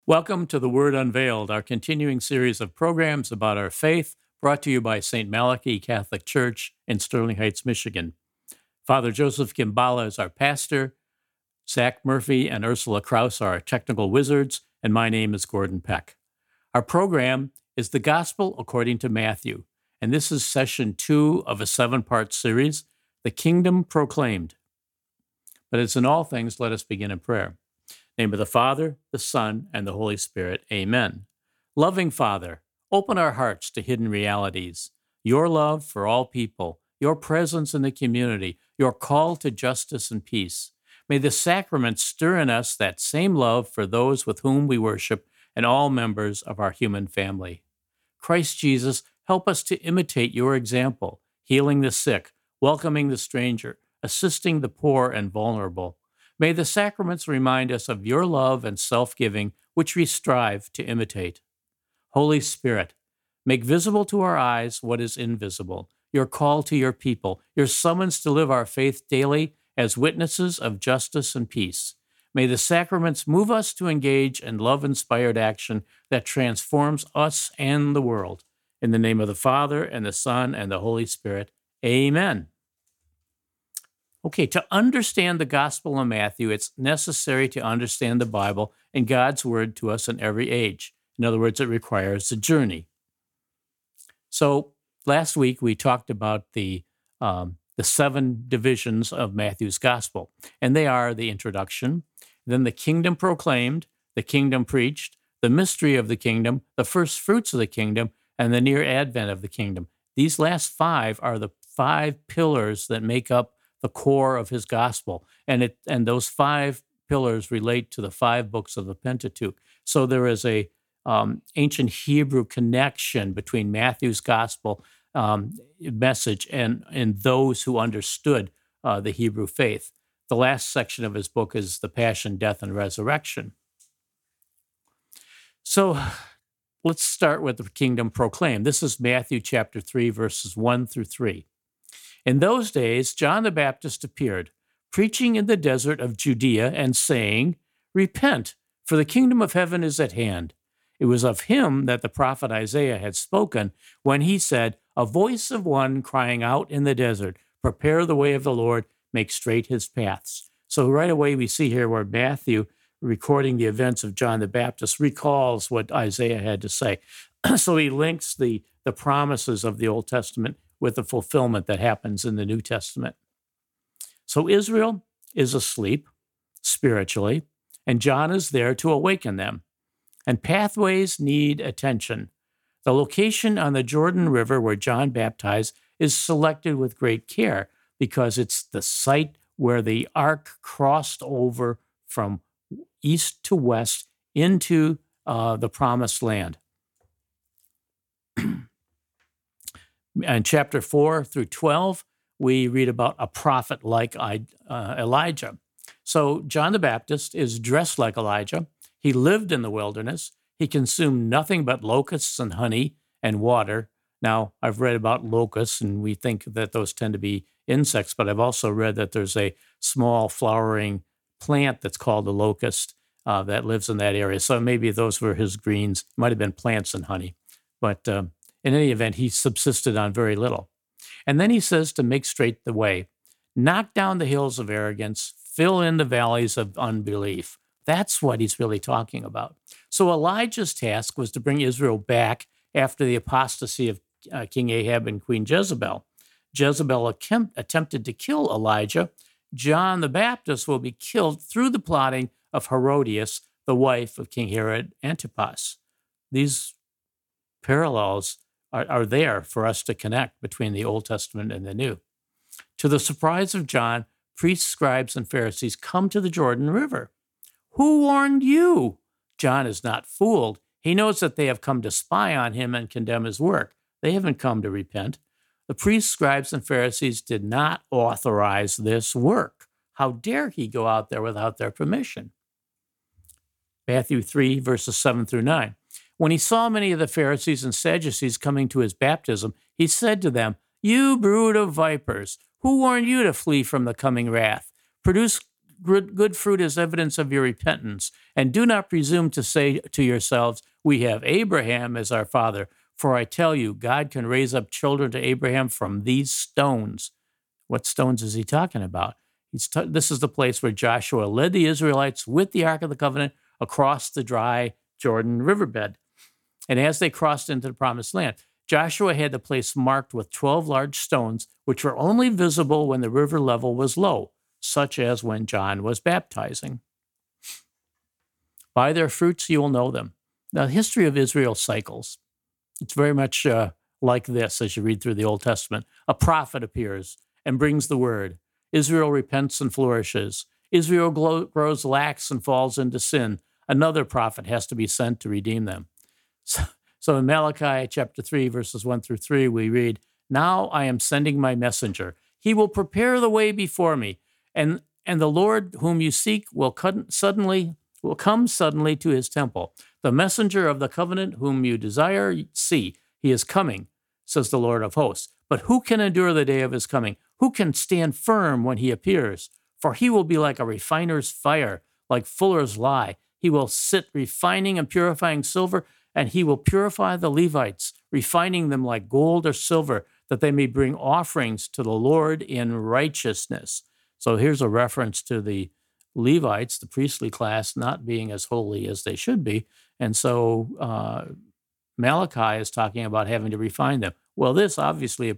Welcome to The Word Unveiled, our continuing series of programs about our faith, brought to you by St. Malachy Catholic Church in Sterling Heights, Michigan. Father Joseph Gimbala is our pastor, Zach Murphy and Ursula Kraus are our technical wizards, and my name is Gordon Peck. Our program is The Gospel According to Matthew, and this is session 2 of a 7-part series, The Kingdom Proclaimed. But as in all things, let us begin in prayer. In the name of the Father, the Son, and the Holy Spirit. Amen. Loving Father, open our hearts to hidden realities, your love for all people, your presence in the community, your call to justice and peace. May the sacraments stir in us that same love for those with whom we worship and all members of our human family. Christ Jesus, help us to imitate your example, healing the sick, welcoming the stranger, assisting the poor and vulnerable. May the sacraments remind us of your love and self-giving, which we strive to imitate. Holy Spirit, make visible to our eyes what is invisible, your call to your people, your summons to live our faith daily as witnesses of justice and peace. May the sacraments move us to engage in love-inspired action that transforms us and the world. In the name of the Father, and the Son, and the Holy Spirit. Amen. Okay, to understand the Gospel of Matthew, it's necessary to understand the Bible and God's Word to us in every age. In other words, it requires a journey. So last week we talked about the 7 divisions of Matthew's Gospel, and they are the introduction, then the kingdom proclaimed, the kingdom preached, the mystery of the kingdom, the first fruits of the kingdom, and the near advent of the kingdom. These last 5 are the 5 pillars that make up the core of his gospel, and those 5 pillars relate to the 5 books of the Pentateuch. So there is a ancient Hebrew connection between Matthew's gospel message and those who understood the Hebrew faith. The last section of his book is the Passion, Death, and Resurrection. So let's start with the kingdom proclaimed. This is Matthew chapter 3, verses 1 through 3. In those days, John the Baptist appeared, preaching in the desert of Judea and saying, "Repent, for the kingdom of heaven is at hand." It was of him that the prophet Isaiah had spoken when he said, "A voice of one crying out in the desert, prepare the way of the Lord, make straight his paths." So right away we see here where Matthew, recording the events of John the Baptist, recalls what Isaiah had to say. So he links the promises of the Old Testament with the fulfillment that happens in the New Testament. So Israel is asleep spiritually, and John is there to awaken them. And pathways need attention. The location on the Jordan River where John baptized is selected with great care because it's the site where the ark crossed over from east to west into the promised land. In chapter 4 through 12, we read about a prophet like Elijah. So John the Baptist is dressed like Elijah. He lived in the wilderness. He consumed nothing but locusts and honey and water. Now, I've read about locusts, and we think that those tend to be insects, but I've also read that there's a small flowering plant that's called a locust that lives in that area. So maybe those were his greens. It might have been plants and honey. But in any event, he subsisted on very little. And then he says to make straight the way, knock down the hills of arrogance, fill in the valleys of unbelief. That's what he's really talking about. So Elijah's task was to bring Israel back after the apostasy of King Ahab and Queen Jezebel. Jezebel attempted to kill Elijah. John the Baptist will be killed through the plotting of Herodias, the wife of King Herod Antipas. These parallels are there for us to connect between the Old Testament and the New. To the surprise of John, priests, scribes, and Pharisees come to the Jordan River. Who warned you? John is not fooled. He knows that they have come to spy on him and condemn his work. They haven't come to repent. The priests, scribes, and Pharisees did not authorize this work. How dare he go out there without their permission? Matthew 3, verses 7 through 9. When he saw many of the Pharisees and Sadducees coming to his baptism, he said to them, "You brood of vipers, who warned you to flee from the coming wrath? Produce good fruit as evidence of your repentance, and do not presume to say to yourselves, we have Abraham as our father. For I tell you, God can raise up children to Abraham from these stones. What stones is he talking about? This is the place where Joshua led the Israelites with the Ark of the Covenant across the dry Jordan riverbed. And as they crossed into the promised land, Joshua had the place marked with 12 large stones, which were only visible when the river level was low, such as when John was baptizing. By their fruits you will know them. Now, the history of Israel cycles. It's very much like this as you read through the Old Testament. A prophet appears and brings the word. Israel repents and flourishes. Israel grows lax and falls into sin. Another prophet has to be sent to redeem them. So in Malachi chapter 3, verses 1 through 3, we read, now I am sending my messenger. He will prepare the way before me. And the Lord whom you seek will come suddenly to his temple. The messenger of the covenant whom you desire, see, he is coming, says the Lord of hosts. But who can endure the day of his coming? Who can stand firm when he appears? For he will be like a refiner's fire, like fuller's lye. He will sit refining and purifying silver, and he will purify the Levites, refining them like gold or silver, that they may bring offerings to the Lord in righteousness. So here's a reference to the Levites, the priestly class, not being as holy as they should be. And so Malachi is talking about having to refine them. Well, this obviously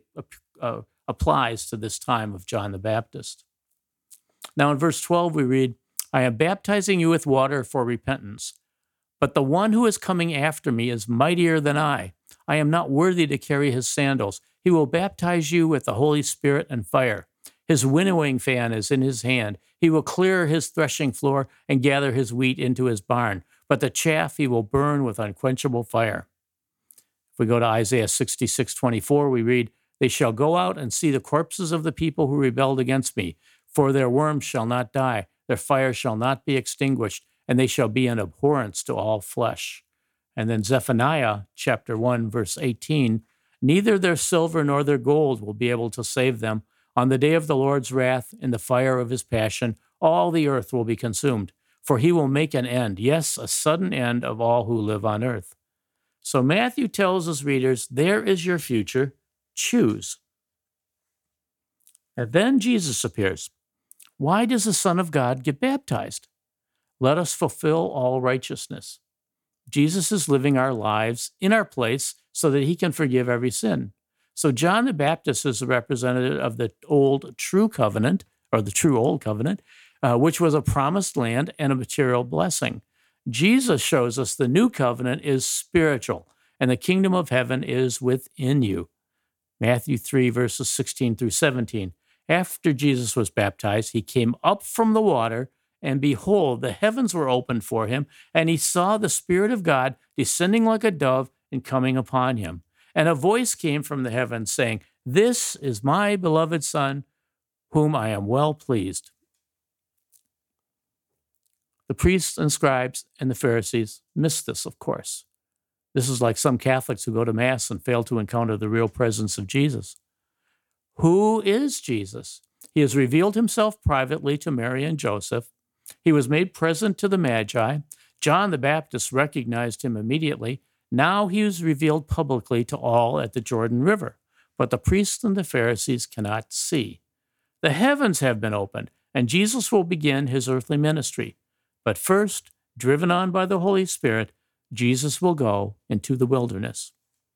applies to this time of John the Baptist. Now in verse 12 we read, I am baptizing you with water for repentance, but the one who is coming after me is mightier than I. I am not worthy to carry his sandals. He will baptize you with the Holy Spirit and fire. His winnowing fan is in his hand. He will clear his threshing floor and gather his wheat into his barn, but the chaff he will burn with unquenchable fire. If we go to Isaiah 66:24, we read, they shall go out and see the corpses of the people who rebelled against me, for their worms shall not die, their fire shall not be extinguished, and they shall be an abhorrence to all flesh. And then Zephaniah chapter 1, verse 18, neither their silver nor their gold will be able to save them. On the day of the Lord's wrath, in the fire of his passion, all the earth will be consumed, for he will make an end, yes, a sudden end of all who live on earth. So Matthew tells his readers, there is your future, choose. And then Jesus appears. Why does the Son of God get baptized? Let us fulfill all righteousness. Jesus is living our lives in our place so that he can forgive every sin. So John the Baptist is a representative of the old true covenant, or the true old covenant, which was a promised land and a material blessing. Jesus shows us the new covenant is spiritual, and the kingdom of heaven is within you. Matthew 3, verses 16 through 17. After Jesus was baptized, he came up from the water, and behold, the heavens were opened for him, and he saw the Spirit of God descending like a dove and coming upon him. And a voice came from the heavens saying, this is my beloved Son, whom I am well pleased. The priests and scribes and the Pharisees missed this, of course. This is like some Catholics who go to Mass and fail to encounter the real presence of Jesus. Who is Jesus? He has revealed himself privately to Mary and Joseph. He was made present to the Magi. John the Baptist recognized him immediately. Now he was revealed publicly to all at the Jordan River, but the priests and the Pharisees cannot see. The heavens have been opened, and Jesus will begin his earthly ministry. But first, driven on by the Holy Spirit, Jesus will go into the wilderness.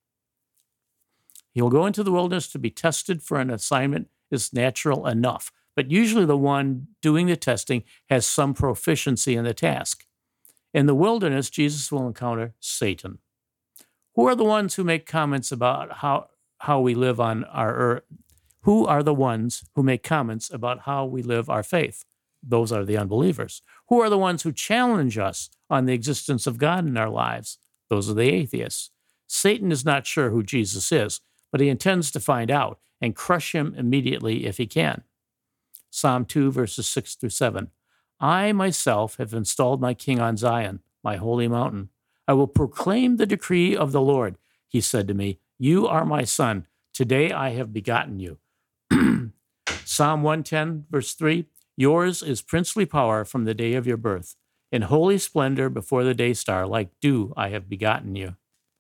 He will go into the wilderness to be tested for an assignment is natural enough, but usually the one doing the testing has some proficiency in the task. In the wilderness, Jesus will encounter Satan. Who are the ones who make comments about how we live on our earth? Who are the ones who make comments about how we live our faith? Those are the unbelievers. Who are the ones who challenge us on the existence of God in our lives? Those are the atheists. Satan is not sure who Jesus is, but he intends to find out and crush him immediately if he can. Psalm 2, verses 6 through 7. I myself have installed my king on Zion, my holy mountain. I will proclaim the decree of the Lord. He said to me, you are my son. Today I have begotten you. Psalm 110, verse 3. Yours is princely power from the day of your birth. In holy splendor before the day star, like dew, I have begotten you.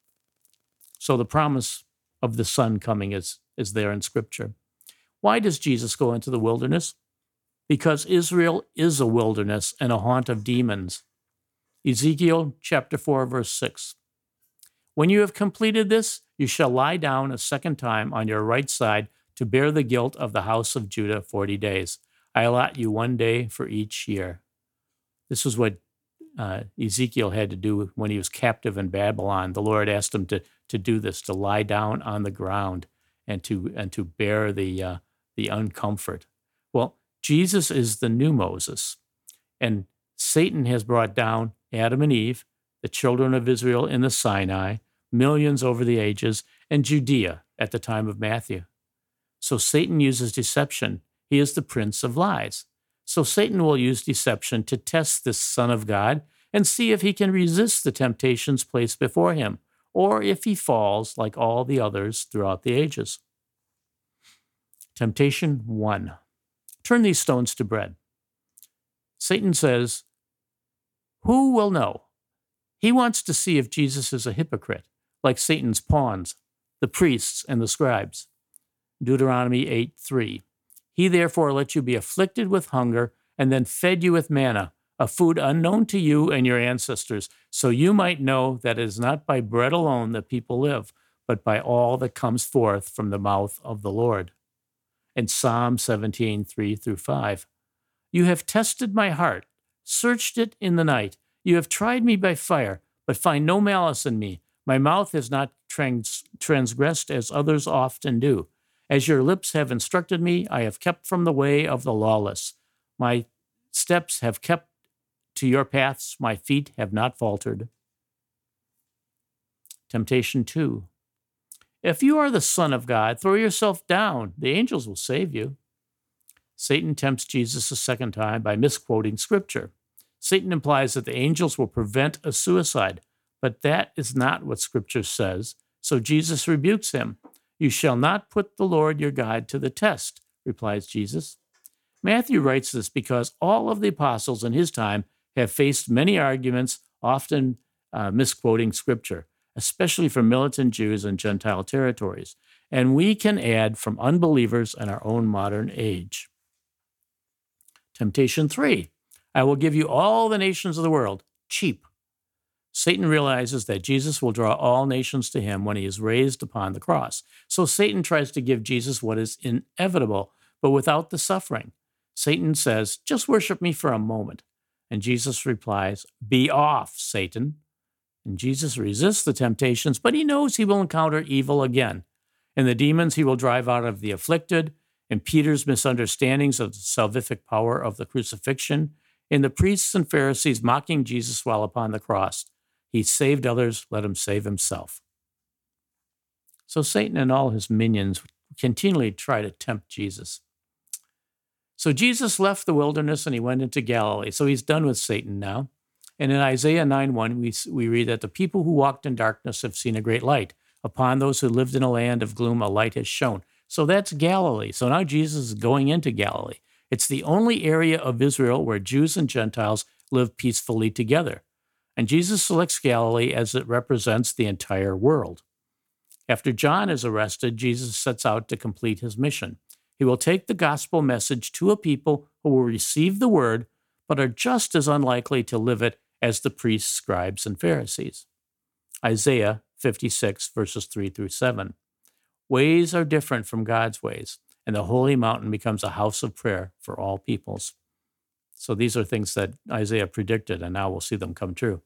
So the promise of the Son coming is there in Scripture. Why does Jesus go into the wilderness? Because Israel is a wilderness and a haunt of demons. Ezekiel chapter 4, verse 6. When you have completed this, you shall lie down a second time on your right side to bear the guilt of the house of Judah 40 days. I allot you 1 day for each year. This is what Ezekiel had to do when he was captive in Babylon. The Lord asked him to do this, to lie down on the ground and to bear the uncomfort. Well, Jesus is the new Moses, and Satan has brought down Adam and Eve, the children of Israel in the Sinai, millions over the ages, and Judea at the time of Matthew. So Satan uses deception. He is the prince of lies. So Satan will use deception to test this Son of God and see if he can resist the temptations placed before him, or if he falls like all the others throughout the ages. Temptation 1. Turn these stones to bread. Satan says, who will know? He wants to see if Jesus is a hypocrite, like Satan's pawns, the priests and the scribes. Deuteronomy 8:3. He therefore let you be afflicted with hunger and then fed you with manna, a food unknown to you and your ancestors, so you might know that it is not by bread alone that people live, but by all that comes forth from the mouth of the Lord. In Psalm 17:3-5. You have tested my heart, searched it in the night. You have tried me by fire, but find no malice in me. My mouth has not transgressed as others often do. As your lips have instructed me, I have kept from the way of the lawless. My steps have kept to your paths. My feet have not faltered. Temptation 2. If you are the Son of God, throw yourself down. The angels will save you. Satan tempts Jesus a second time by misquoting Scripture. Satan implies that the angels will prevent a suicide, but that is not what Scripture says, so Jesus rebukes him. You shall not put the Lord your God to the test, replies Jesus. Matthew writes this because all of the apostles in his time have faced many arguments, often misquoting Scripture, especially from militant Jews and Gentile territories. And we can add from unbelievers in our own modern age. Temptation 3. I will give you all the nations of the world, cheap. Satan realizes that Jesus will draw all nations to him when he is raised upon the cross. So Satan tries to give Jesus what is inevitable, but without the suffering. Satan says, just worship me for a moment. And Jesus replies, be off, Satan. And Jesus resists the temptations, but he knows he will encounter evil again. And the demons he will drive out of the afflicted, in Peter's misunderstandings of the salvific power of the crucifixion, in the priests and Pharisees mocking Jesus while upon the cross. He saved others, let him save himself. So Satan and all his minions continually try to tempt Jesus. So Jesus left the wilderness and he went into Galilee. So he's done with Satan now. And in Isaiah 9:1, we read that the people who walked in darkness have seen a great light. Upon those who lived in a land of gloom, a light has shone. So that's Galilee. So now Jesus is going into Galilee. It's the only area of Israel where Jews and Gentiles live peacefully together. And Jesus selects Galilee as it represents the entire world. After John is arrested, Jesus sets out to complete his mission. He will take the gospel message to a people who will receive the word, but are just as unlikely to live it as the priests, scribes, and Pharisees. Isaiah 56, verses 3-7. Ways are different from God's ways, and the holy mountain becomes a house of prayer for all peoples. So these are things that Isaiah predicted, and now we'll see them come true.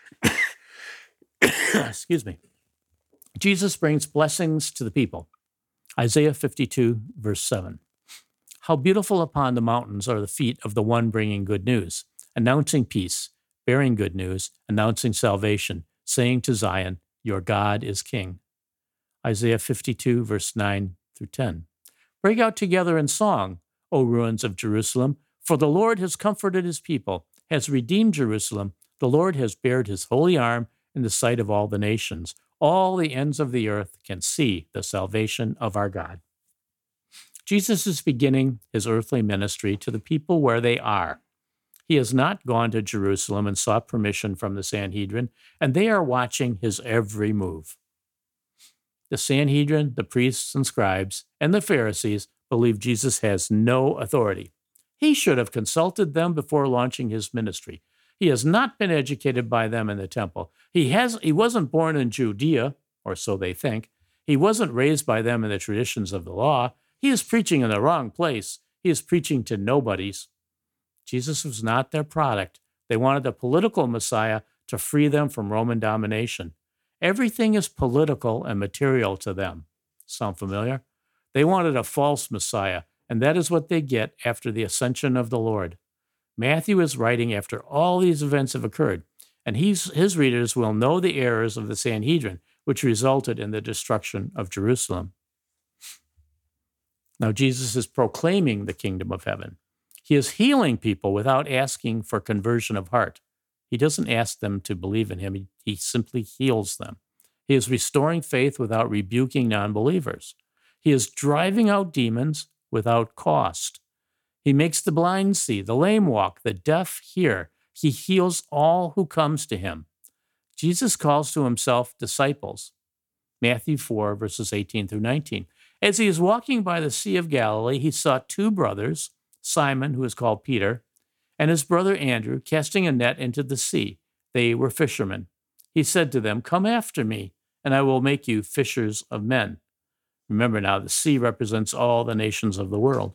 Excuse me. Jesus brings blessings to the people. Isaiah 52, verse 7. How beautiful upon the mountains are the feet of the one bringing good news, announcing peace, bearing good news, announcing salvation, saying to Zion, your God is king. Isaiah 52, verse 9-10. Break out together in song, O ruins of Jerusalem, for the Lord has comforted his people, has redeemed Jerusalem. The Lord has bared his holy arm in the sight of all the nations. All the ends of the earth can see the salvation of our God. Jesus is beginning his earthly ministry to the people where they are. He has not gone to Jerusalem and sought permission from the Sanhedrin, and they are watching his every move. The Sanhedrin, the priests and scribes, and the Pharisees believe Jesus has no authority. He should have consulted them before launching his ministry. He has not been educated by them in the temple. He wasn't born in Judea, or so they think. He wasn't raised by them in the traditions of the law. He is preaching in the wrong place. He is preaching to nobodies. Jesus was not their product. They wanted a political Messiah to free them from Roman domination. Everything is political and material to them. Sound familiar? They wanted a false Messiah, and that is what they get after the ascension of the Lord. Matthew is writing after all these events have occurred, and his readers will know the errors of the Sanhedrin, which resulted in the destruction of Jerusalem. Now, Jesus is proclaiming the kingdom of heaven. He is healing people without asking for conversion of heart. He doesn't ask them to believe in him. He simply heals them. He is restoring faith without rebuking non-believers. He is driving out demons without cost. He makes the blind see, the lame walk, the deaf hear. He heals all who comes to him. Jesus calls to himself disciples. Matthew 4, verses 18 through 19. As he is walking by the Sea of Galilee, he saw two brothers, Simon, who is called Peter, and his brother Andrew, casting a net into the sea. They were fishermen. He said to them, "Come after me, and I will make you fishers of men." Remember now, the sea represents all the nations of the world.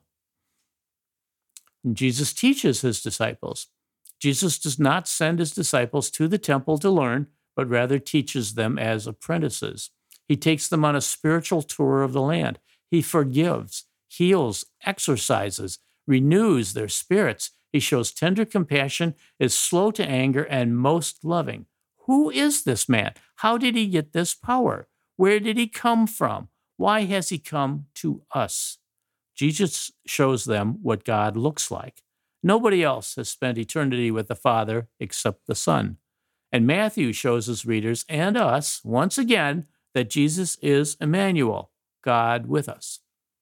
And Jesus teaches his disciples. Jesus does not send his disciples to the temple to learn, but rather teaches them as apprentices. He takes them on a spiritual tour of the land. He forgives, heals, exorcises, renews their spirits. He shows tender compassion, is slow to anger, and most loving. Who is this man? How did he get this power? Where did he come from? Why has he come to us? Jesus shows them what God looks like. Nobody else has spent eternity with the Father except the Son. And Matthew shows his readers and us, once again, that Jesus is Emmanuel, God with us.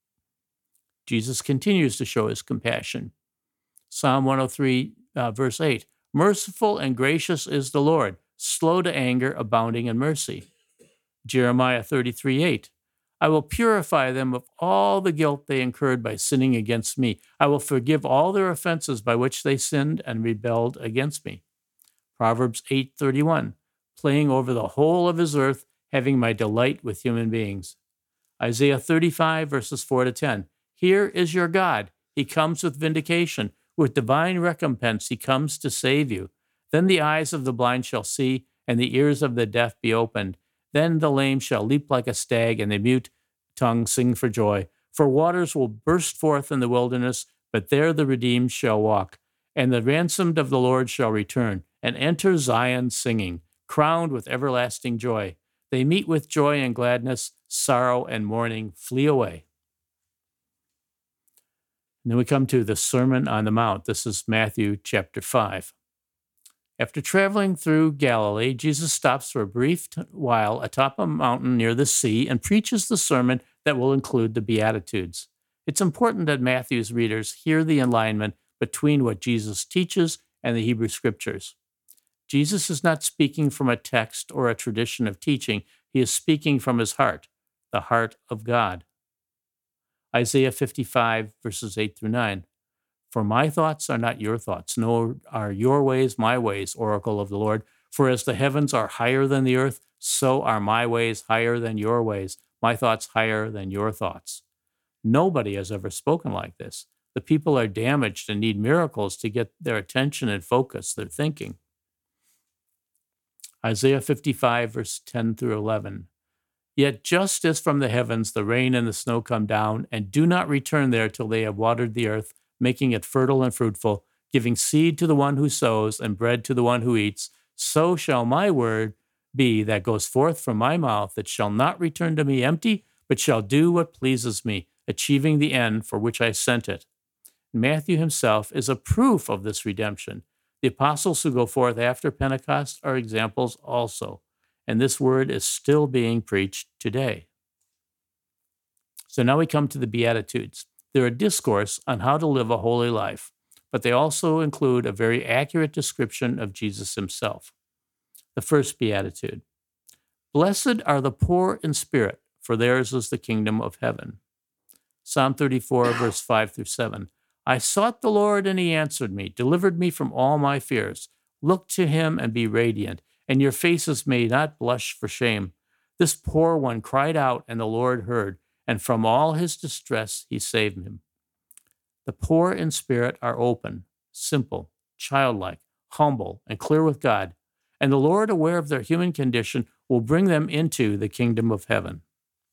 Jesus continues to show his compassion. Psalm 103, verse 8, "Merciful and gracious is the Lord, slow to anger, abounding in mercy." Jeremiah 33:8, "I will purify them of all the guilt they incurred by sinning against me. I will forgive all their offenses by which they sinned and rebelled against me." Proverbs 8:31, "Playing over the whole of his earth, having my delight with human beings." Isaiah 35, verses 4 to 10, "Here is your God. He comes with vindication. With divine recompense, he comes to save you. Then the eyes of the blind shall see, and the ears of the deaf be opened. Then the lame shall leap like a stag, and the mute tongue sing for joy. For waters will burst forth in the wilderness, but there the redeemed shall walk. And the ransomed of the Lord shall return, and enter Zion singing, crowned with everlasting joy. They meet with joy and gladness, sorrow and mourning flee away." And then we come to the Sermon on the Mount. This is Matthew chapter 5. After traveling through Galilee, Jesus stops for a brief while atop a mountain near the sea and preaches the sermon that will include the Beatitudes. It's important that Matthew's readers hear the alignment between what Jesus teaches and the Hebrew Scriptures. Jesus is not speaking from a text or a tradition of teaching. He is speaking from his heart, the heart of God. Isaiah 55, verses 8 through 9. "For my thoughts are not your thoughts, nor are your ways my ways, oracle of the Lord. For as the heavens are higher than the earth, so are my ways higher than your ways, my thoughts higher than your thoughts." Nobody has ever spoken like this. The people are damaged and need miracles to get their attention and focus their thinking. Isaiah 55, verse 10 through 11. "Yet just as from the heavens the rain and the snow come down, and do not return there till they have watered the earth, making it fertile and fruitful, giving seed to the one who sows and bread to the one who eats, so shall my word be that goes forth from my mouth. It shall not return to me empty, but shall do what pleases me, achieving the end for which I sent it." Matthew himself is a proof of this redemption. The apostles who go forth after Pentecost are examples also, and this word is still being preached today. So now we come to the Beatitudes. They're a discourse on how to live a holy life, but they also include a very accurate description of Jesus himself. The first beatitude: Blessed are the poor in spirit, for theirs is the kingdom of heaven. Psalm 34, verse 5 through 7. I sought the Lord, and he answered me, delivered me from all my fears. Look to him and be radiant, and your faces may not blush for shame. This poor one cried out, and the Lord heard, and from all his distress he saved him. The poor in spirit are open, simple, childlike, humble, and clear with God, and the Lord, aware of their human condition, will bring them into the kingdom of heaven.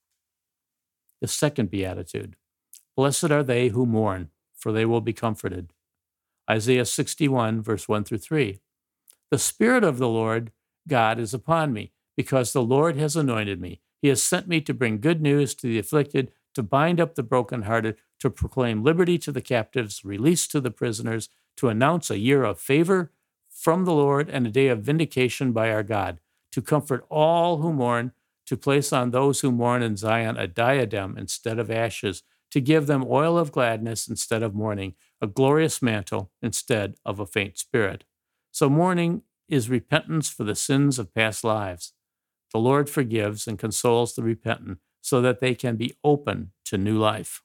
The second beatitude: Blessed are they who mourn, for they will be comforted. Isaiah 61, verse 1 through 3. The Spirit of the Lord God is upon me, because the Lord has anointed me. He has sent me to bring good news to the afflicted, to bind up the brokenhearted, to proclaim liberty to the captives, release to the prisoners, to announce a year of favor from the Lord and a day of vindication by our God, to comfort all who mourn, to place on those who mourn in Zion a diadem instead of ashes, to give them oil of gladness instead of mourning, a glorious mantle instead of a faint spirit. So mourning is repentance for the sins of past lives. The Lord forgives and consoles the repentant so that they can be open to new life.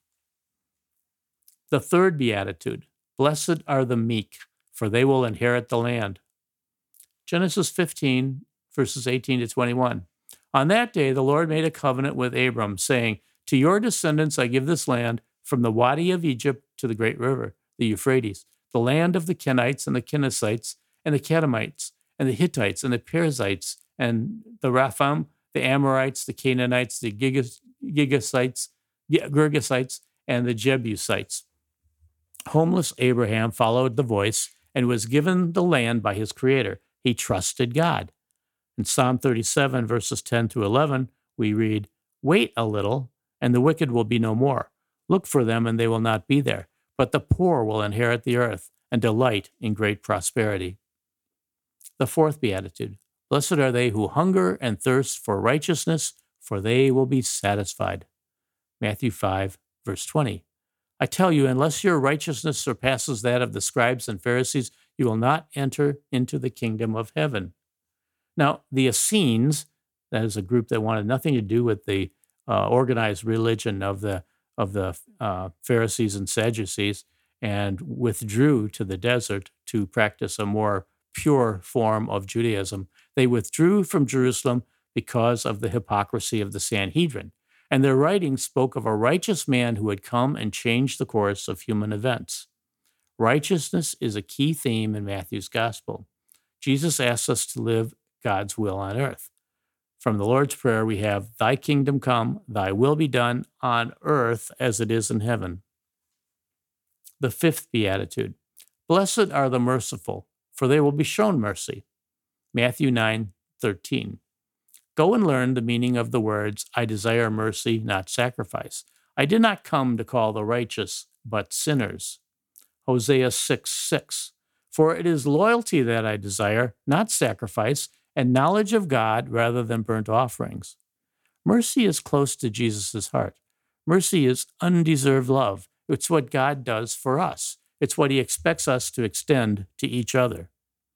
The third beatitude: Blessed are the meek, for they will inherit the land. Genesis 15, verses 18 to 21. On that day, the Lord made a covenant with Abram, saying, To your descendants I give this land, from the Wadi of Egypt to the great river, the Euphrates, the land of the Kenites and the Kenizzites and the Kadmonites and the Hittites and the Perizzites and the Raphaim, the Amorites, the Canaanites, the Girgasites, and the Jebusites. Homeless Abraham followed the voice and was given the land by his creator. He trusted God. In Psalm 37, verses 10 through 11, we read, Wait a little, and the wicked will be no more. Look for them, and they will not be there. But the poor will inherit the earth and delight in great prosperity. The fourth beatitude: Blessed are they who hunger and thirst for righteousness, for they will be satisfied. Matthew 5, verse 20. I tell you, unless your righteousness surpasses that of the scribes and Pharisees, you will not enter into the kingdom of heaven. Now, the Essenes, that is a group that wanted nothing to do with the organized religion of the Pharisees and Sadducees, and withdrew to the desert to practice a more pure form of Judaism. They withdrew from Jerusalem because of the hypocrisy of the Sanhedrin, and their writings spoke of a righteous man who had come and changed the course of human events. Righteousness is a key theme in Matthew's gospel. Jesus asks us to live God's will on earth. From the Lord's Prayer, we have, Thy kingdom come, thy will be done on earth as it is in heaven. The fifth beatitude: Blessed are the merciful, for they will be shown mercy. Matthew 9:13. Go and learn the meaning of the words, I desire mercy, not sacrifice. I did not come to call the righteous, but sinners. Hosea 6:6. For it is loyalty that I desire, not sacrifice, and knowledge of God rather than burnt offerings. Mercy is close to Jesus' heart. Mercy is undeserved love. It's what God does for us. It's what he expects us to extend to each other.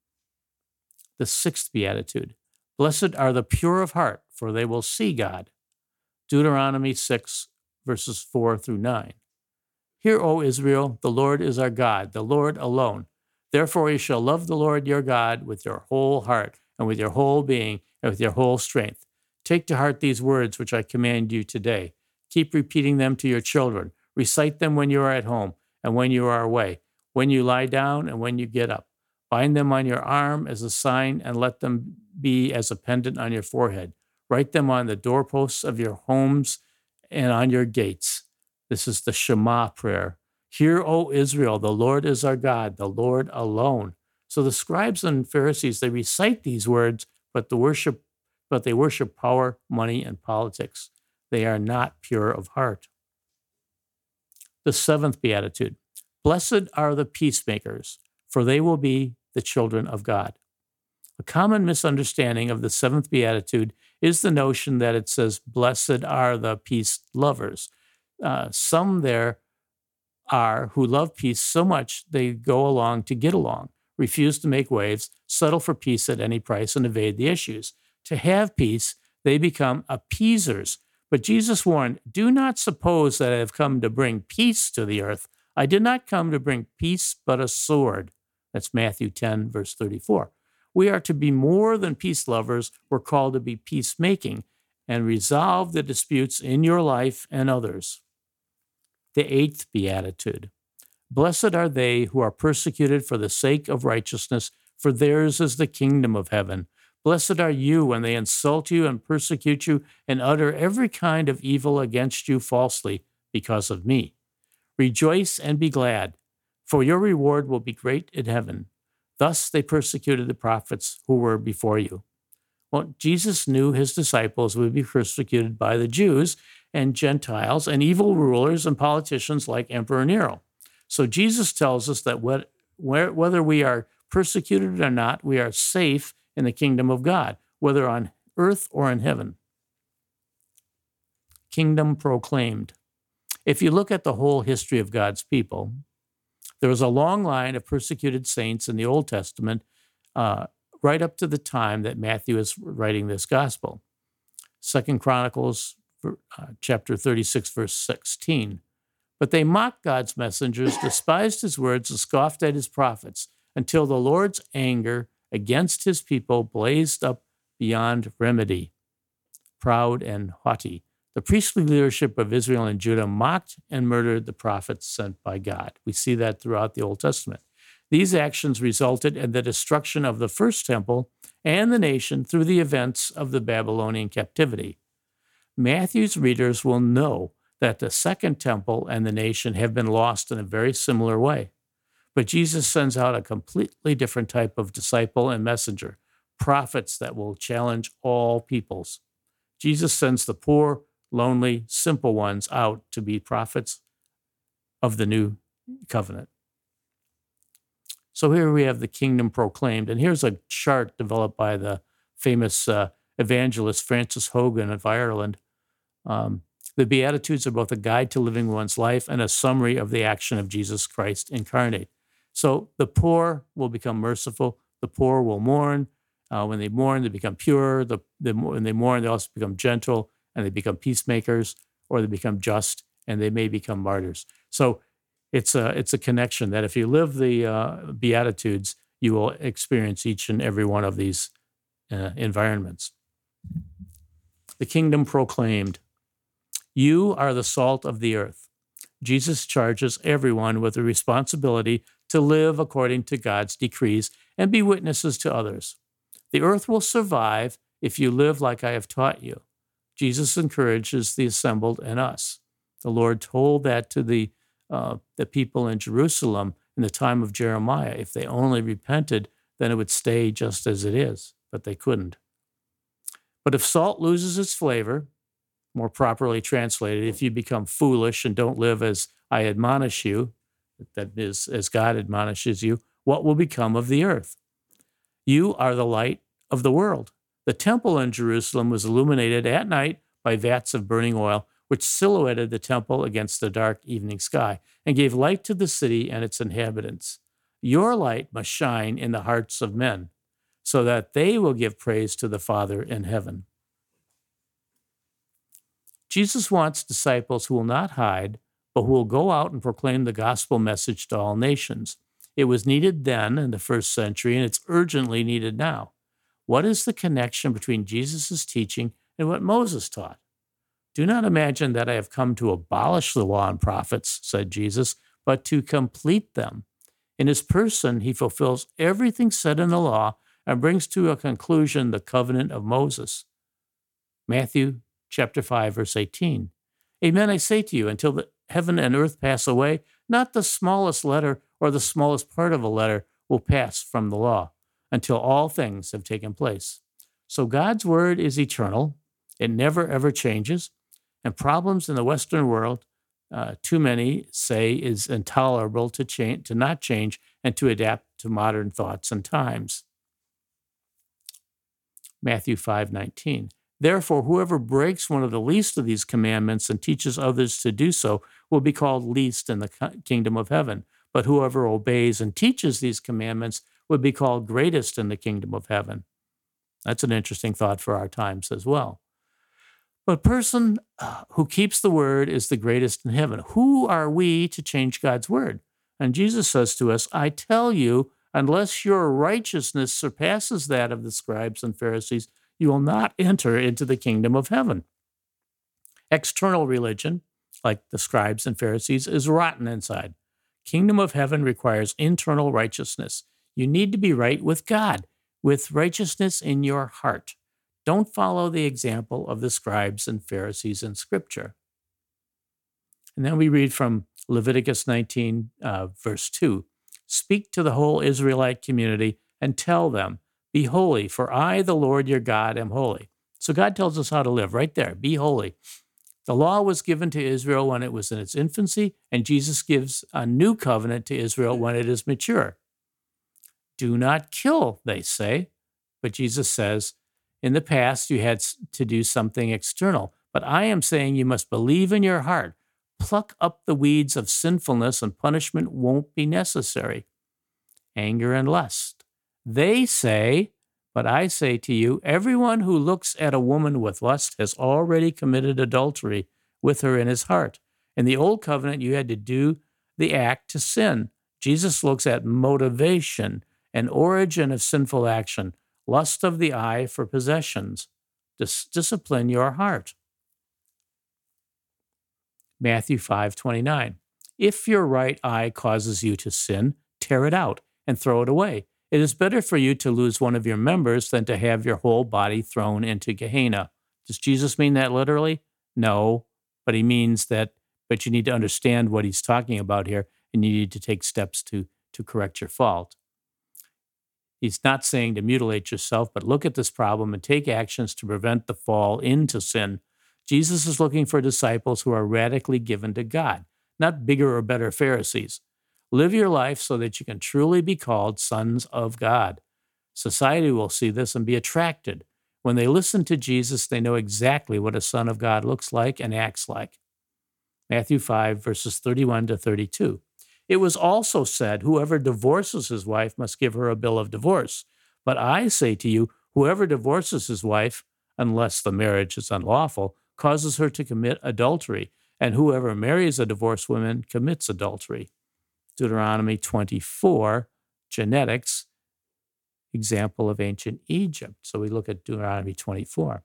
The sixth beatitude: Blessed are the pure of heart, for they will see God. Deuteronomy 6, verses 4 through 9. Hear, O Israel, the Lord is our God, the Lord alone. Therefore you shall love the Lord your God with your whole heart, and with your whole being, and with your whole strength. Take to heart these words which I command you today. Keep repeating them to your children. Recite them when you are at home and when you are away, when you lie down and when you get up. Bind them on your arm as a sign, and let them be as a pendant on your forehead. Write them on the doorposts of your homes and on your gates. This is the Shema prayer. Hear, O Israel, the Lord is our God, the Lord alone. So the scribes and Pharisees, they recite these words, but they worship power, money, and politics. They are not pure of heart. The seventh beatitude: Blessed are the peacemakers, for they will be the children of God. A common misunderstanding of the seventh beatitude is the notion that it says, Blessed are the peace lovers. Some there are who love peace so much they go along to get along, refuse to make waves, settle for peace at any price, and evade the issues. To have peace, they become appeasers. But Jesus warned, "Do not suppose that I have come to bring peace to the earth. I did not come to bring peace, but a sword." That's Matthew 10, verse 34. We are to be more than peace lovers. We're called to be peacemaking and resolve the disputes in your life and others. The eighth beatitude. Blessed are they who are persecuted for the sake of righteousness, for theirs is the kingdom of heaven. Blessed are you when they insult you and persecute you and utter every kind of evil against you falsely because of me. Rejoice and be glad, for your reward will be great in heaven. Thus they persecuted the prophets who were before you. Well, Jesus knew his disciples would be persecuted by the Jews and Gentiles and evil rulers and politicians like Emperor Nero. So Jesus tells us that whether we are persecuted or not, we are safe in the kingdom of God, whether on earth or in heaven. Kingdom proclaimed. If you look at the whole history of God's people, there was a long line of persecuted saints in the Old Testament right up to the time that Matthew is writing this gospel. 2 Chronicles chapter 36, verse 16. But they mocked God's messengers, despised his words, and scoffed at his prophets, until the Lord's anger against his people blazed up beyond remedy. Proud and haughty, the priestly leadership of Israel and Judah mocked and murdered the prophets sent by God. We see that throughout the Old Testament. These actions resulted in the destruction of the first temple and the nation through the events of the Babylonian captivity. Matthew's readers will know that the second temple and the nation have been lost in a very similar way. But Jesus sends out a completely different type of disciple and messenger, prophets that will challenge all peoples. Jesus sends the poor, lonely, simple ones out to be prophets of the new covenant. So here we have the kingdom proclaimed. And here's a chart developed by the famous evangelist Francis Hogan of Ireland. The Beatitudes are both a guide to living one's life and a summary of the action of Jesus Christ incarnate. So the poor will become merciful. The poor will mourn. When they mourn, they become pure. When they mourn, they also become gentle, and they become peacemakers, or they become just, and they may become martyrs. So it's a connection that if you live the Beatitudes, you will experience each and every one of these environments. The kingdom proclaimed. You are the salt of the earth. Jesus charges everyone with the responsibility to live according to God's decrees and be witnesses to others. The earth will survive if you live like I have taught you. Jesus encourages the assembled and us. The Lord told that to the people in Jerusalem in the time of Jeremiah. If they only repented, then it would stay just as it is, but they couldn't. But if salt loses its flavor, more properly translated, if you become foolish and don't live as I admonish you, that is, as God admonishes you, what will become of the earth? You are the light of the world. The temple in Jerusalem was illuminated at night by vats of burning oil, which silhouetted the temple against the dark evening sky and gave light to the city and its inhabitants. Your light must shine in the hearts of men, so that they will give praise to the Father in heaven. Jesus wants disciples who will not hide, but who will go out and proclaim the gospel message to all nations. It was needed then in the first century, and it's urgently needed now. What is the connection between Jesus' teaching and what Moses taught? Do not imagine that I have come to abolish the law and prophets, said Jesus, but to complete them. In his person, he fulfills everything said in the law and brings to a conclusion the covenant of Moses. Matthew chapter 5, verse 18. Amen, I say to you, until the heaven and earth pass away, not the smallest letter or the smallest part of a letter will pass from the law until all things have taken place. So God's word is eternal. It never, ever changes. And problems in the Western world, too many say, is intolerable to not change and to adapt to modern thoughts and times. Matthew 5:19. Therefore, whoever breaks one of the least of these commandments and teaches others to do so will be called least in the kingdom of heaven. But whoever obeys and teaches these commandments would be called greatest in the kingdom of heaven. That's an interesting thought for our times as well. But person who keeps the word is the greatest in heaven. Who are we to change God's word? And Jesus says to us, I tell you, unless your righteousness surpasses that of the scribes and Pharisees, you will not enter into the kingdom of heaven. External religion, like the scribes and Pharisees, is rotten inside. Kingdom of heaven requires internal righteousness. You need to be right with God, with righteousness in your heart. Don't follow the example of the scribes and Pharisees in Scripture. And then we read from Leviticus 19, verse 2. Speak to the whole Israelite community and tell them, be holy, for I, the Lord your God, am holy. So God tells us how to live right there. Be holy. The law was given to Israel when it was in its infancy, and Jesus gives a new covenant to Israel when it is mature. Do not kill, they say. But Jesus says, in the past, you had to do something external. But I am saying you must believe in your heart. Pluck up the weeds of sinfulness, and punishment won't be necessary. Anger and lust. They say, but I say to you, everyone who looks at a woman with lust has already committed adultery with her in his heart. In the old covenant, you had to do the act to sin. Jesus looks at motivation, an origin of sinful action, lust of the eye for possessions. Discipline your heart. Matthew 5:29. If your right eye causes you to sin, tear it out and throw it away. It is better for you to lose one of your members than to have your whole body thrown into Gehenna. Does Jesus mean that literally? No, but he means that, but you need to understand what he's talking about here, and you need to take steps to correct your fault. He's not saying to mutilate yourself, but look at this problem and take actions to prevent the fall into sin. Jesus is looking for disciples who are radically given to God, not bigger or better Pharisees. Live your life so that you can truly be called sons of God. Society will see this and be attracted. When they listen to Jesus, they know exactly what a son of God looks like and acts like. Matthew 5, verses 31 to 32. It was also said, whoever divorces his wife must give her a bill of divorce. But I say to you, whoever divorces his wife, unless the marriage is unlawful, causes her to commit adultery, and whoever marries a divorced woman commits adultery. Deuteronomy 24, genetics, example of ancient Egypt. So we look at Deuteronomy 24.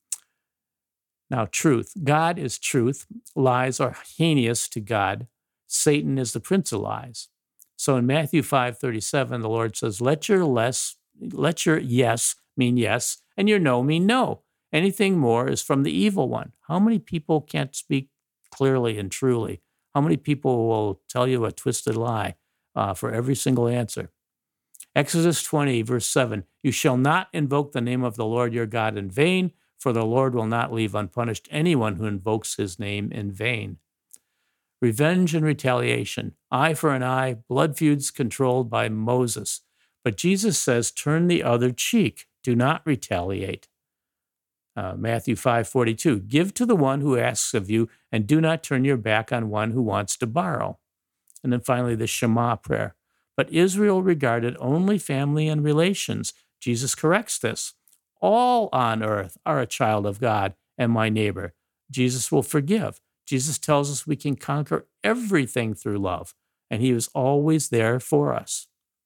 Now, truth. God is truth. Lies are heinous to God. Satan is the prince of lies. So in Matthew 5:37, the Lord says, let your yes mean yes, and your no mean no. Anything more is from the evil one. How many people can't speak clearly and truly? How many people will tell you a twisted lie for every single answer? Exodus 20, verse 7, you shall not invoke the name of the Lord your God in vain, for the Lord will not leave unpunished anyone who invokes his name in vain. Revenge and retaliation, eye for an eye, blood feuds controlled by Moses. But Jesus says, turn the other cheek, do not retaliate. Matthew 5:42, give to the one who asks of you, and do not turn your back on one who wants to borrow. And then finally, the Shema prayer. But Israel regarded only family and relations. Jesus corrects this. All on earth are a child of God and my neighbor. Jesus will forgive. Jesus tells us we can conquer everything through love, and he was always there for us.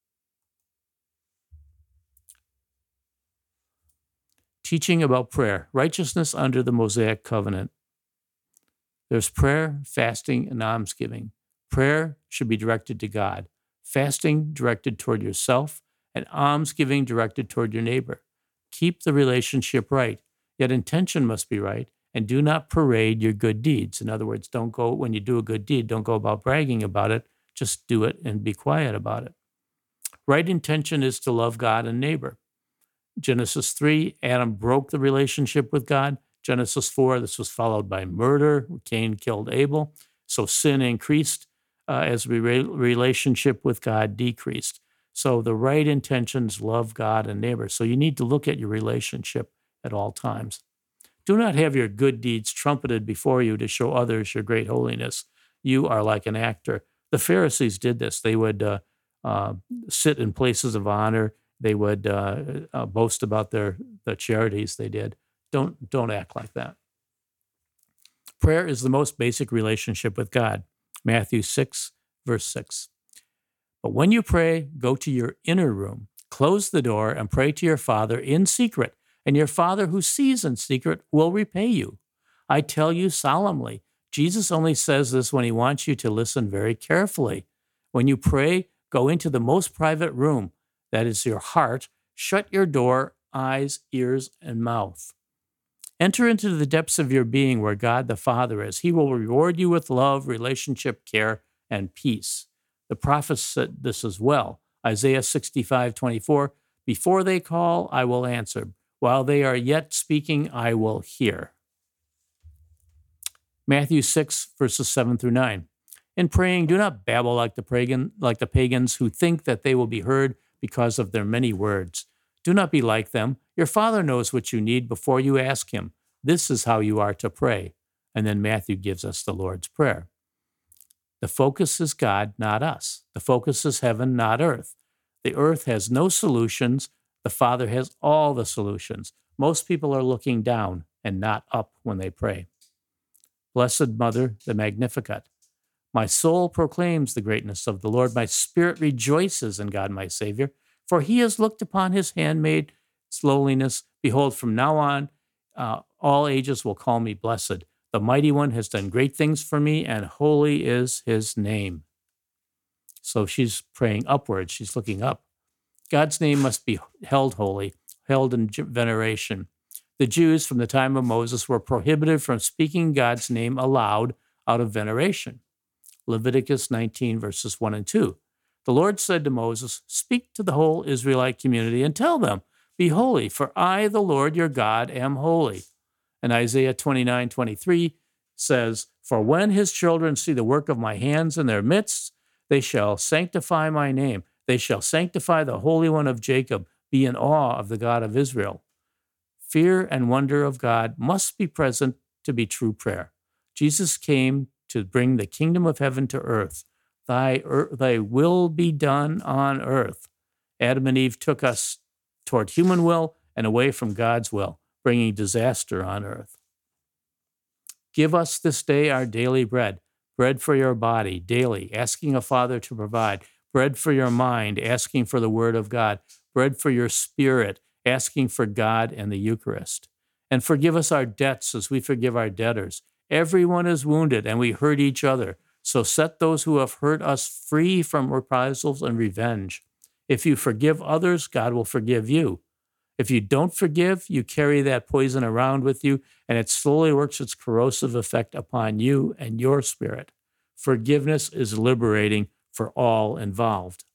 Teaching about prayer, righteousness under the Mosaic covenant. There's prayer, fasting, and almsgiving. Prayer should be directed to God, fasting directed toward yourself, and almsgiving directed toward your neighbor. Keep the relationship right, yet intention must be right, and do not parade your good deeds. In other words, don't go, when you do a good deed, don't go about bragging about it, just do it and be quiet about it. Right intention is to love God and neighbor. Genesis 3, Adam broke the relationship with God. Genesis 4, this was followed by murder. Cain killed Abel. So sin increased as the relationship with God decreased. So the right intentions love God and neighbor. So you need to look at your relationship at all times. Do not have your good deeds trumpeted before you to show others your great holiness. You are like an actor. The Pharisees did this. They would sit in places of honor. They would boast about the charities they did. Don't act like that. Prayer is the most basic relationship with God. Matthew 6, verse 6. But when you pray, go to your inner room, close the door, and pray to your Father in secret, and your Father who sees in secret will repay you. I tell you solemnly, Jesus only says this when he wants you to listen very carefully. When you pray, go into the most private room, that is your heart, shut your door, eyes, ears, and mouth. Enter into the depths of your being where God the Father is. He will reward you with love, relationship, care, and peace. The prophets said this as well. Isaiah 65:24, before they call, I will answer. While they are yet speaking, I will hear. Matthew 6, verses 7 through 9. In praying, do not babble like the pagans who think that they will be heard because of their many words. Do not be like them. Your Father knows what you need before you ask him. This is how you are to pray. And then Matthew gives us the Lord's Prayer. The focus is God, not us. The focus is heaven, not earth. The earth has no solutions. The Father has all the solutions. Most people are looking down and not up when they pray. Blessed Mother, the Magnificat. My soul proclaims the greatness of the Lord. My spirit rejoices in God, my Savior, for he has looked upon his handmaid's lowliness. Behold, from now on, all ages will call me blessed. The Mighty One has done great things for me, and holy is his name. So she's praying upwards. She's looking up. God's name must be held holy, held in veneration. The Jews from the time of Moses were prohibited from speaking God's name aloud out of veneration. Leviticus 19, verses 1 and 2. The Lord said to Moses, speak to the whole Israelite community and tell them, be holy, for I, the Lord your God, am holy. And Isaiah 29:23 says, for when his children see the work of my hands in their midst, they shall sanctify my name. They shall sanctify the Holy One of Jacob, be in awe of the God of Israel. Fear and wonder of God must be present to be true prayer. Jesus came to bring the kingdom of heaven to earth. Thy will be done on earth. Adam and Eve took us toward human will and away from God's will, bringing disaster on earth. Give us this day our daily bread, bread for your body daily, asking a Father to provide, bread for your mind, asking for the word of God, bread for your spirit, asking for God and the Eucharist. And forgive us our debts as we forgive our debtors. Everyone is wounded, and we hurt each other. So set those who have hurt us free from reprisals and revenge. If you forgive others, God will forgive you. If you don't forgive, you carry that poison around with you, and it slowly works its corrosive effect upon you and your spirit. Forgiveness is liberating for all involved.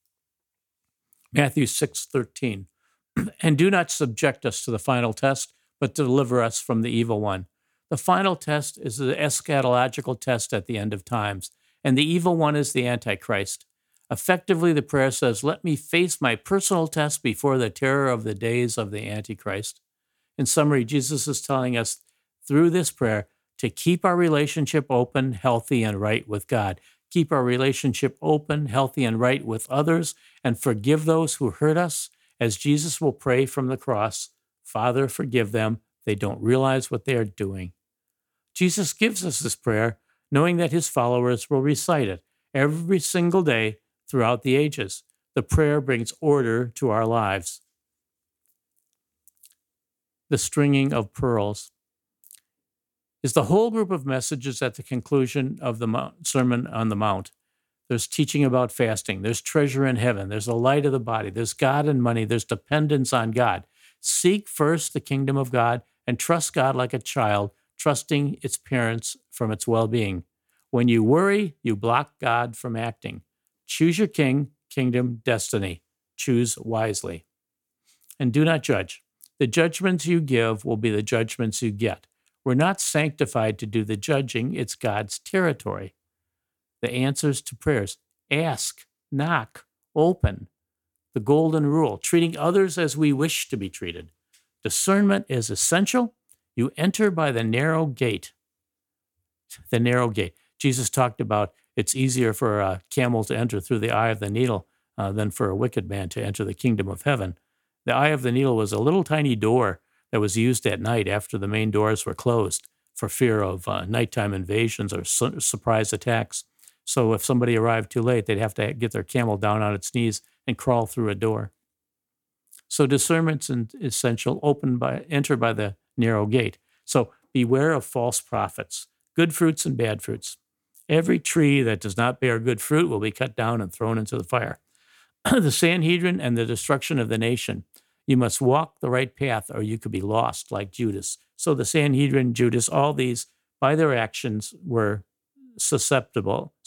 Matthew 6:13. And do not subject us to the final test, but deliver us from the evil one. The final test is the eschatological test at the end of times, and the evil one is the Antichrist. Effectively, the prayer says, let me face my personal test before the terror of the days of the Antichrist. In summary, Jesus is telling us through this prayer to keep our relationship open, healthy, and right with God. Keep our relationship open, healthy, and right with others, and forgive those who hurt us, as Jesus will pray from the cross, Father, forgive them. They don't realize what they are doing. Jesus gives us this prayer, knowing that his followers will recite it every single day throughout the ages. The prayer brings order to our lives. The stringing of pearls is the whole group of messages at the conclusion of the Sermon on the Mount. There's teaching about fasting. There's treasure in heaven. There's the light of the body. There's God and money. There's dependence on God. Seek first the kingdom of God and trust God like a child, trusting its parents from its well-being. When you worry, you block God from acting. Choose your king, kingdom, destiny. Choose wisely. And do not judge. The judgments you give will be the judgments you get. We're not sanctified to do the judging. It's God's territory. The answers to prayers: ask, knock, open. The golden rule: treating others as we wish to be treated. Discernment is essential. You enter by the narrow gate. The narrow gate. Jesus talked about it's easier for a camel to enter through the eye of the needle than for a wicked man to enter the kingdom of heaven. The eye of the needle was a little tiny door that was used at night after the main doors were closed for fear of nighttime invasions or surprise attacks. So if somebody arrived too late, they'd have to get their camel down on its knees and crawl through a door. So discernment's essential. Enter by the narrow gate. So beware of false prophets, good fruits and bad fruits. Every tree that does not bear good fruit will be cut down and thrown into the fire. The Sanhedrin and the destruction of the nation. You must walk the right path or you could be lost like Judas. So the Sanhedrin, Judas, all these, by their actions, were suspect,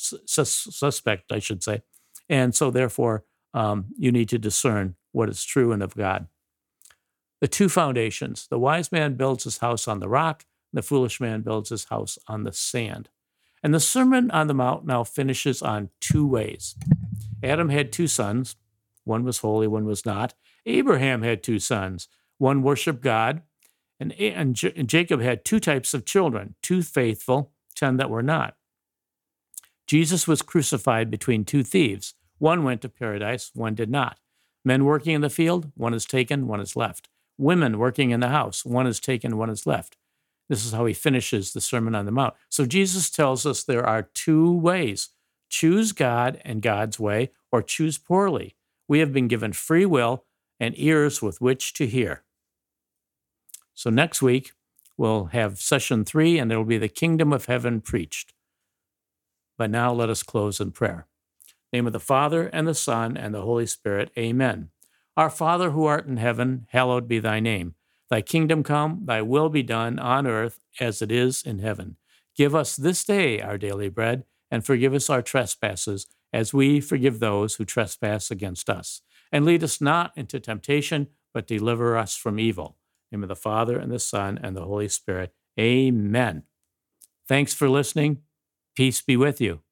I should say. And so therefore, you need to discern what is true and of God. The two foundations. The wise man builds his house on the rock. The foolish man builds his house on the sand. And the Sermon on the Mount now finishes on two ways. Adam had two sons. One was holy, one was not. Abraham had two sons. One worshiped God. And Jacob had two types of children, 2 faithful, 10 that were not. Jesus was crucified between 2 thieves. One went to paradise, one did not. Men working in the field, one is taken, one is left. Women working in the house, one is taken, one is left. This is how he finishes the Sermon on the Mount. So Jesus tells us there are 2 ways. Choose God and God's way, or choose poorly. We have been given free will and ears with which to hear. So next week, we'll have session 3, and there will be the kingdom of heaven preached. But now let us close in prayer. In the name of the Father, and the Son, and the Holy Spirit, amen. Our Father who art in heaven, hallowed be thy name. Thy kingdom come, thy will be done on earth as it is in heaven. Give us this day our daily bread, and forgive us our trespasses, as we forgive those who trespass against us. And lead us not into temptation, but deliver us from evil. In the name of the Father, and the Son, and the Holy Spirit, amen. Thanks for listening. Peace be with you.